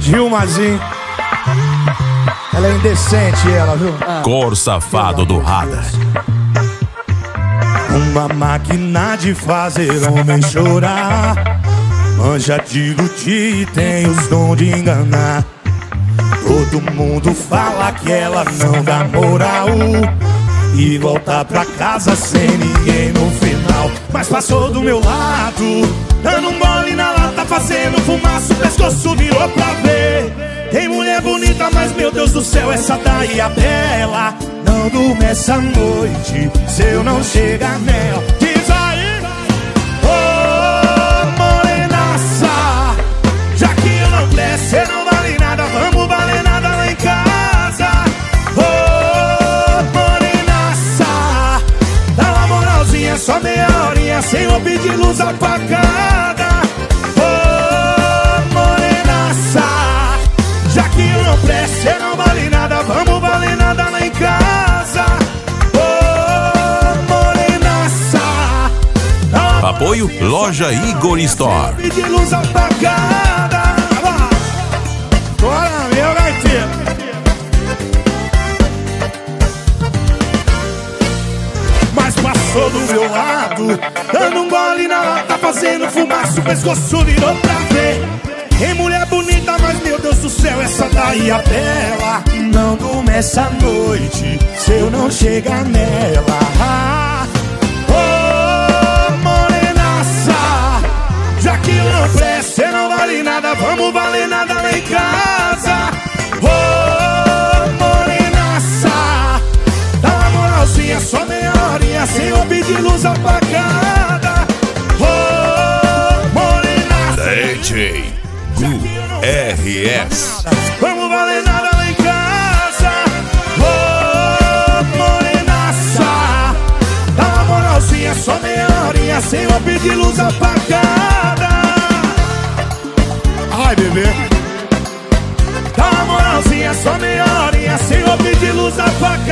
Dilmazinho. Ela é indecente, ela, viu? Cor safado do radar. Uma máquina de fazer homem chorar. Manja de iludir e tem os dons de enganar. Todo mundo fala que ela não dá moral e volta pra casa sem ninguém no final. Mas passou do meu lado, dando um gole na lata, fazendo fumaça, o pescoço virou pra ver. Tem mulher bonita, mas meu Deus do céu, essa daí é bela. Não durmo essa noite se eu não chegar nela. Diz aí, ô morenaça, já que eu não desce, cê não vale nada, vamos valer nada lá em casa. Ô morenaça, dá uma moralzinha, só meia horinha, sem eu pedir luz apagada. Ô morenaça, já que eu não presto, cê não vale nada, vamos valer nada lá em casa. Ô morenaça, Apoio Loja Igor Store. de luz apagada. Bora, meu gatinho. Mas passou do meu lado, dando um gole na lata, fazendo fumaça, o pescoço virou pra ver. Tem mulher bonita, mas meu Deus do céu, essa daí é bela. Não durmo essa noite se eu não chegar nela. Ô morenaça, já que eu não presto, cê não vale nada, vamos valer nada lá em casa. Ô morenaça, dá uma moralzinha, só meia horinha, sem eu pedir luz apagada. Ô morenaça, DJ RS. vamos valer nada lá em casa. Ô morenaça, dá uma moralzinha, só meia horinha, sem eu pedir luz apagada. Ai, bebê, dá uma moralzinha, só meia horinha, sem eu pedir luz apagada.